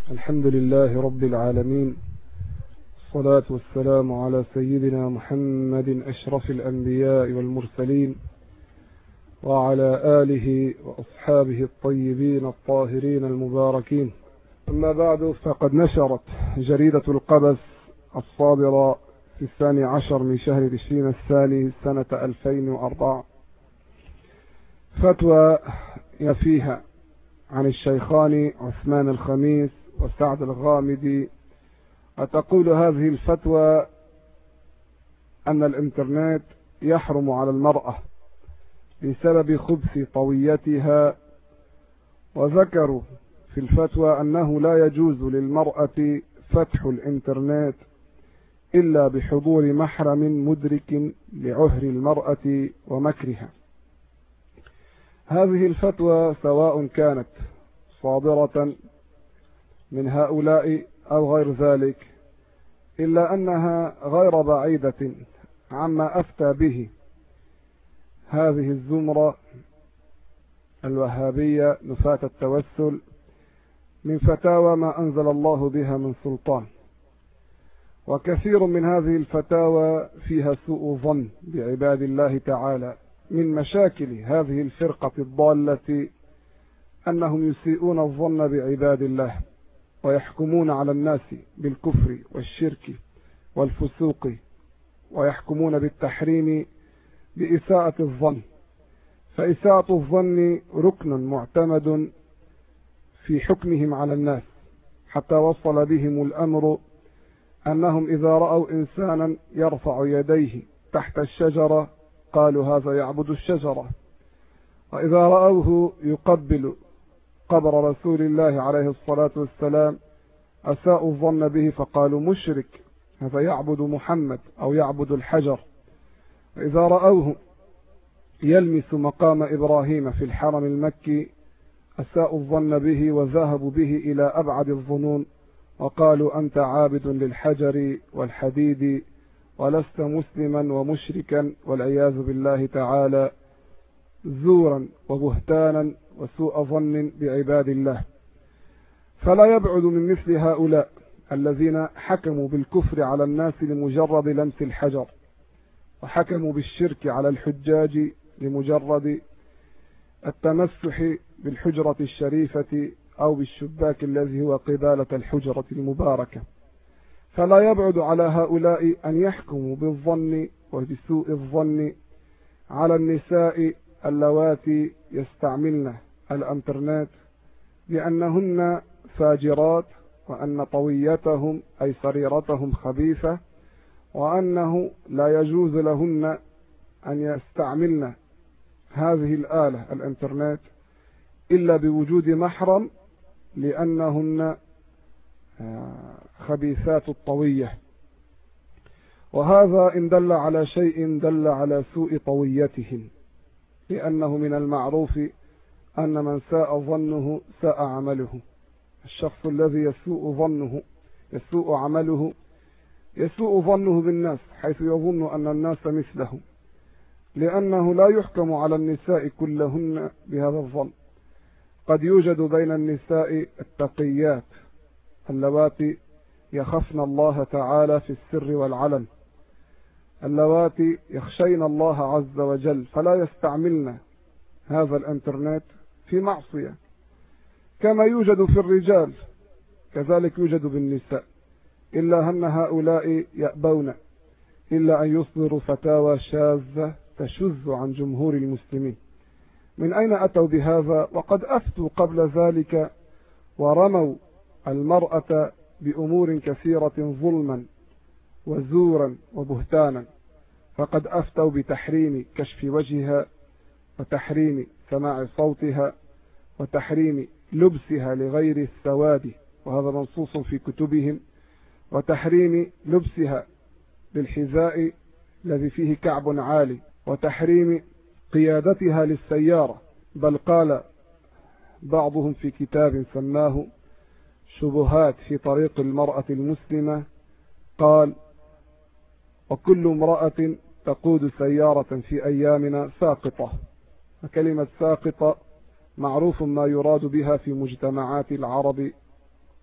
الحمد لله رب العالمين، الصلاة والسلام على سيدنا محمد أشرف الأنبياء والمرسلين، وعلى آله وأصحابه الطيبين الطاهرين المباركين. أما بعد، فقد نشرت جريدة القبس الصادرة في 12 من شهر تشرين الثاني سنة 2004 فتوى فيها عن الشيخان عثمان الخميس وسعد الغامدي، وتقول هذه الفتوى أن الإنترنت يحرم على المرأة بسبب خبث طويتها. وذكروا في الفتوى أنه لا يجوز للمرأة فتح الإنترنت إلا بحضور محرم مدرك لعهر المرأة ومكرها. هذه الفتوى سواء كانت صادرة من هؤلاء أو غير ذلك، إلا أنها غير بعيدة عما أفتى به هذه الزمرة الوهابية نفاة التوسل من فتاوى ما أنزل الله بها من سلطان. وكثير من هذه الفتاوى فيها سوء ظن بعباد الله تعالى. من مشاكل هذه الفرقة الضالة أنهم يسيئون الظن بعباد الله، ويحكمون على الناس بالكفر والشرك والفسوق، ويحكمون بالتحريم بإساءة الظن. فإساءة الظن ركن معتمد في حكمهم على الناس، حتى وصل بهم الأمر أنهم إذا رأوا إنسانا يرفع يديه تحت الشجرة قالوا هذا يعبد الشجرة، وإذا رأوه يقبل قبر رسول الله عليه الصلاة والسلام أساءوا الظن به فقالوا مشرك، هذا يعبد محمد أو يعبد الحجر. وإذا رأوه يلمس مقام إبراهيم في الحرم المكي أساءوا الظن به وذهبوا به إلى أبعد الظنون، وقالوا أنت عابد للحجر والحديد ولست مسلما ومشركا، والعياذ بالله تعالى، زورا وبهتانا وسوء ظن بعباد الله. فلا يبعد من مثل هؤلاء الذين حكموا بالكفر على الناس لمجرد لمس الحجر، وحكموا بالشرك على الحجاج لمجرد التمسح بالحجرة الشريفة أو بالشباك الذي هو قبالة الحجرة المباركة. فلا يبعد على هؤلاء أن يحكموا بالظن وبسوء الظن على النساء اللواتي يستعملن الانترنت بأنهن فاجرات، وأن طويتهم أي سريرتهم خبيثة، وأنه لا يجوز لهن أن يستعملن هذه الآلة الانترنت إلا بوجود محرم، لأنهن خبيثات الطوية. وهذا إن دل على شيء دل على سوء طويتهم، لأنه من المعروف أن من ساء ظنه ساء عمله. الشخص الذي يسوء عمله يسوء ظنه بالناس، حيث يظن أن الناس مثله، لأنه لا يحكم على النساء كلهن بهذا الظن. قد يوجد بين النساء التقيات اللواتي يخفن الله تعالى في السر والعلن، اللواتي يخشين الله عز وجل، فلا يستعملن هذا الانترنت في معصية. كما يوجد في الرجال كذلك يوجد بالنساء، إلا أن هؤلاء يأبون إلا أن يصدروا فتاوى شاذة تشذ عن جمهور المسلمين. من أين أتوا بهذا؟ وقد أفتوا قبل ذلك ورموا المرأة بأمور كثيرة ظلما وزورا وبهتانا. فقد أفتوا بتحريم كشف وجهها، وتحريم سماع صوتها، وتحريم لبسها لغير السواد، وهذا منصوص في كتبهم، وتحريم لبسها بالحذاء الذي فيه كعب عالي، وتحريم قيادتها للسيارة. بل قال بعضهم في كتاب سماه شبهات في طريق المرأة المسلمة، قال وكل امرأة تقود سيارة في أيامنا ساقطة. وكلمة ساقطة معروف ما يراد بها في مجتمعات العرب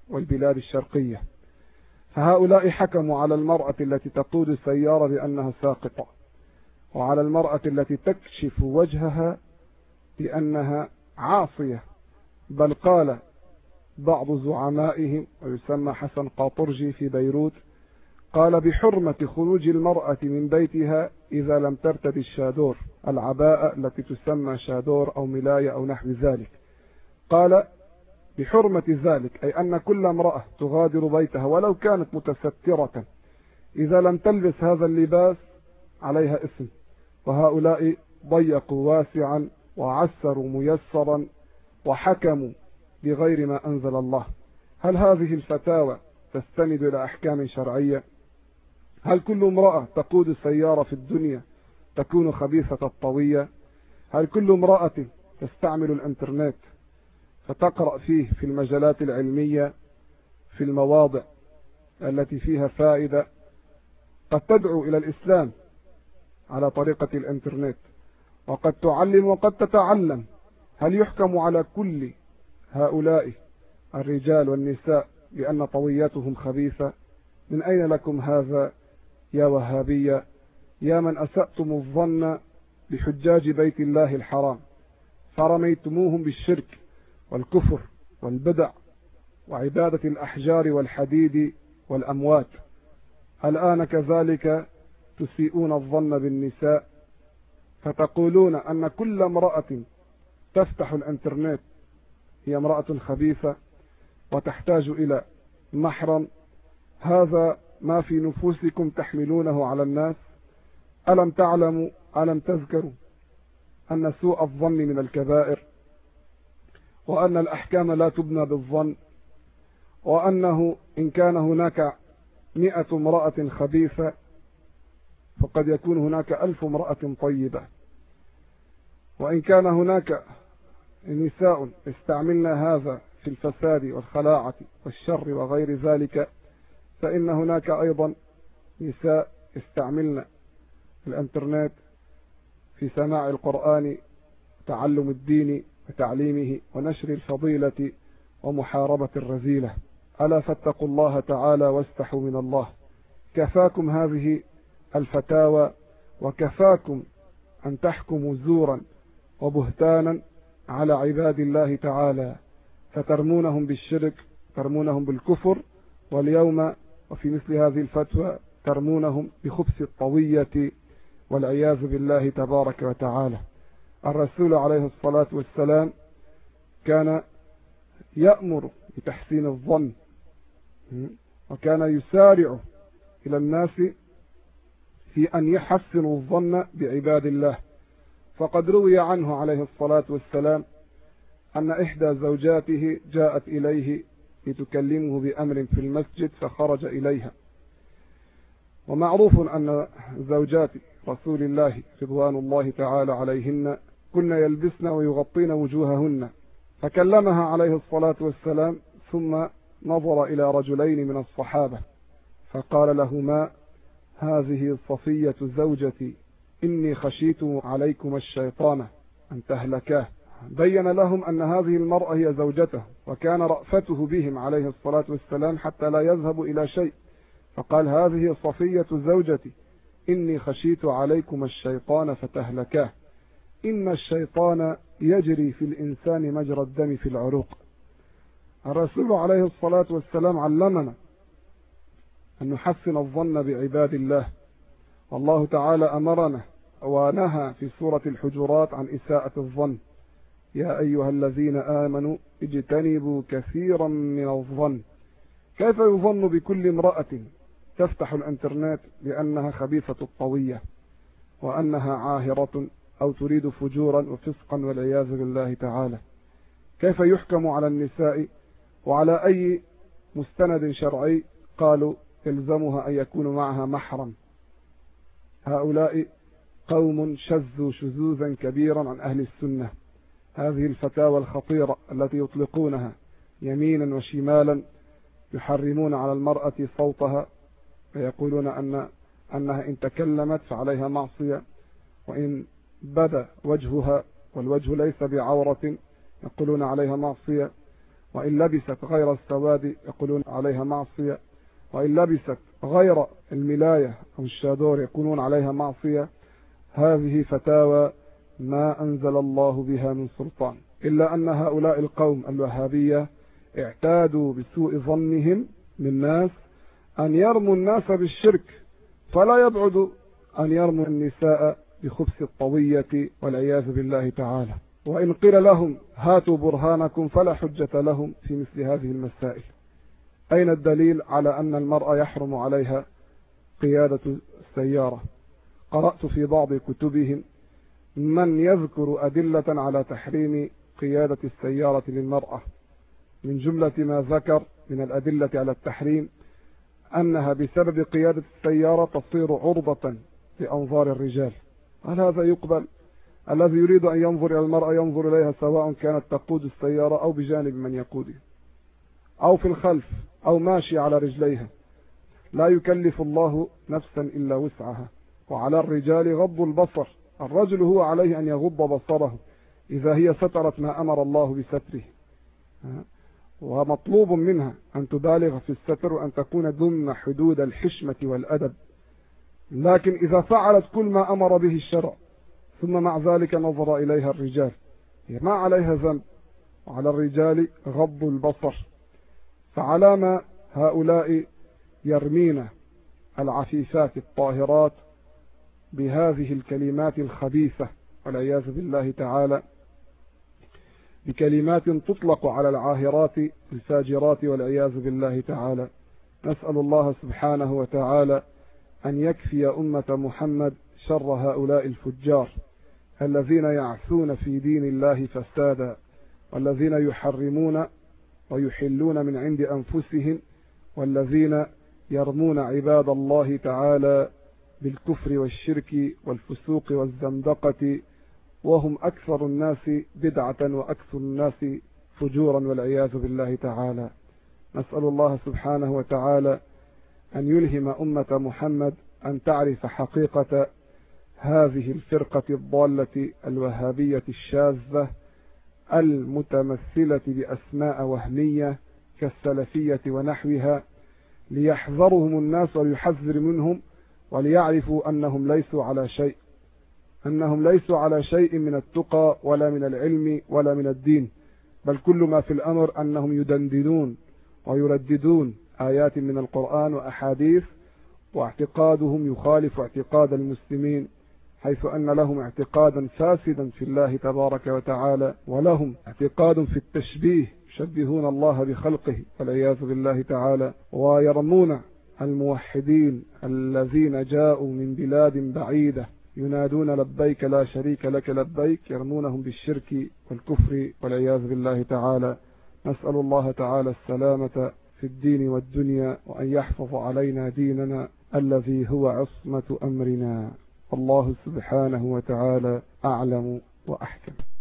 والبلاد الشرقية. فهؤلاء حكموا على المرأة التي تقود السيارة بأنها ساقطة، وعلى المرأة التي تكشف وجهها بأنها عاصية. بل قال بعض زعمائهم، ويسمى حسن قاطرجي في بيروت، قال بحرمة خروج المرأة من بيتها إذا لم ترتدي الشادور، العباءة التي تسمى شادور أو ملاية أو نحو ذلك. قال بحرمة ذلك، أي أن كل امرأة تغادر بيتها ولو كانت متسترة إذا لم تلبس هذا اللباس عليها اسم. وهؤلاء ضيقوا واسعا وعسروا ميسرا وحكموا بغير ما أنزل الله. هل هذه الفتاوى تستند إلى أحكام شرعية؟ هل كل امرأة تقود السيارة في الدنيا تكون خبيثة الطوية؟ هل كل امرأة تستعمل الانترنت فتقرأ فيه في المجالات العلمية في المواضع التي فيها فائدة قد تدعو إلى الإسلام على طريقة الانترنت، وقد تعلم وقد تتعلم، هل يحكم على كل هؤلاء الرجال والنساء بأن طويتهم خبيثة؟ من أين لكم هذا يا وهابية، يا من أسأتم الظن بحجاج بيت الله الحرام فرميتموهم بالشرك والكفر والبدع وعبادة الأحجار والحديد والأموات. الآن كذلك تسيئون الظن بالنساء، فتقولون أن كل امرأة تفتح الانترنت هي امرأة خبيثة وتحتاج إلى محرم. هذا ما في نفوسكم تحملونه على الناس. ألم تعلموا، ألم تذكروا أن سوء الظن من الكبائر، وأن الأحكام لا تبنى بالظن، وأنه إن كان هناك 100 امرأة خبيثة فقد يكون هناك 1000 امرأة طيبة، وإن كان هناك نساء استعملن هذا في الفساد والخلاعة والشر وغير ذلك، فإن هناك أيضا نساء استعملن الانترنت في سماع القرآن وتعلم الدين وتعليمه ونشر الفضيلة ومحاربة الرذيلة. ألا فاتقوا الله تعالى واستحوا من الله. كفاكم هذه الفتاوى، وكفاكم أن تحكموا زورا وبهتانا على عباد الله تعالى، فترمونهم بالشرك، ترمونهم بالكفر، واليوم وفي مثل هذه الفتوى ترمونهم بخبث الطوية والعياذ بالله تبارك وتعالى. الرسول عليه الصلاة والسلام كان يأمر بتحسين الظن، وكان يسارع إلى الناس في أن يحسنوا الظن بعباد الله. فقد روي عنه عليه الصلاة والسلام أن إحدى زوجاته جاءت إليه لتكلمه بأمر في المسجد فخرج إليها. ومعروف أن زوجات رسول الله رضوان الله تعالى عليهن كن يلبسن ويغطين وجوههن، فكلمها عليه الصلاة والسلام ثم نظر إلى رجلين من الصحابة فقال لهما: هذه صفية زوجتي، إني خشيت عليكم الشيطان أن تهلكاه. بين لهم أن هذه المرأة هي زوجته، وكان رأفته بهم عليه الصلاة والسلام حتى لا يذهبوا إلى شيء، فقال: هذه صفية زوجتي، إني خشيت عليكم الشيطان فتهلكاه. إن الشيطان يجري في الإنسان مجرى الدم في العروق. الرسول عليه الصلاة والسلام علمنا أن نحسن الظن بعباد الله، والله تعالى أمرنا ونهى في سورة الحجرات عن إساءة الظن: يا أيها الذين آمنوا اجتنبوا كثيرا من الظن. كيف يظن بكل امرأة تفتح الانترنت بأنها خبيثة الطوية وأنها عاهرة أو تريد فجورا وفسقا والعياذ بالله تعالى؟ كيف يحكم على النساء وعلى أي مستند شرعي قالوا يلزمها أن يكون معها محرم؟ هؤلاء قوم شذوا شذوذا كبيرا عن أهل السنة. هذه الفتاوى الخطيرة التي يطلقونها يمينا وشمالا يحرمون على المرأة صوتها، ويقولون أنها إن تكلمت فعليها معصية، وإن بدا وجهها والوجه ليس بعورة يقولون عليها معصية، وإن لبست غير السواد يقولون عليها معصية، وإن لبست غير الملاية أو الشادور يكونون عليها معصية. هذه فتاوى ما أنزل الله بها من سلطان، إلا أن هؤلاء القوم الوهابية اعتادوا بسوء ظنهم للناس أن يرموا الناس بالشرك، فلا يبعد أن يرموا النساء بخبث الطوية والعياذ بالله تعالى. وإن قيل لهم هاتوا برهانكم فلا حجة لهم في مثل هذه المسائل. أين الدليل على أن المرأة يحرم عليها قيادة السيارة؟ قرأت في بعض كتبهم من يذكر أدلة على تحريم قيادة السيارة للمرأة. من جملة ما ذكر من الأدلة على التحريم أنها بسبب قيادة السيارة تصير عرضة لأنظار الرجال. هل هذا يقبل؟ الذي يريد أن ينظر إلى المرأة ينظر إليها سواء كانت تقود السيارة أو بجانب من يقودها أو في الخلف أو ماشي على رجليها. لا يكلف الله نفسا إلا وسعها. وعلى الرجال غض البصر، الرجل هو عليه أن يغض بصره إذا هي سترت ما أمر الله بستره، ومطلوب منها أن تبالغ في الستر وأن تكون ضمن حدود الحشمة والأدب. لكن إذا فعلت كل ما أمر به الشرع ثم مع ذلك نظر إليها الرجال، هي ما عليها ذنب، وعلى الرجال غض البصر. فعلام هؤلاء يرمين العفيفات الطاهرات بهذه الكلمات الخبيثة والعياذ بالله تعالى، بكلمات تطلق على العاهرات الفاجرات والعياذ بالله تعالى. نسأل الله سبحانه وتعالى أن يكفي أمة محمد شر هؤلاء الفجار الذين يعثون في دين الله فسادا، والذين يحرمون ويحلون من عند أنفسهم، والذين يرمون عباد الله تعالى بالكفر والشرك والفسوق والزندقة، وهم أكثر الناس بدعة وأكثر الناس فجورا والعياذ بالله تعالى. نسأل الله سبحانه وتعالى أن يلهم أمة محمد أن تعرف حقيقة هذه الفرقة الضالة الوهابية الشاذة المتمثلة بأسماء وهمية كالسلفية ونحوها، ليحذرهم الناس ويحذر منهم، وليعرفوا أنهم ليسوا على شيء من التقى ولا من العلم ولا من الدين، بل كل ما في الأمر أنهم يدندنون ويرددون آيات من القرآن وأحاديث، واعتقادهم يخالف اعتقاد المسلمين، حيث أن لهم اعتقادا فاسدا في الله تبارك وتعالى، ولهم اعتقاد في التشبيه، يشبهون الله بخلقه والعياذ بالله تعالى، ويرمون الموحدين الذين جاءوا من بلاد بعيدة ينادون لبيك لا شريك لك لبيك، يرمونهم بالشرك والكفر والعياذ بالله تعالى. نسأل الله تعالى السلامة في الدين والدنيا، وأن يحفظ علينا ديننا الذي هو عصمة أمرنا. الله سبحانه وتعالى أعلم وأحكم.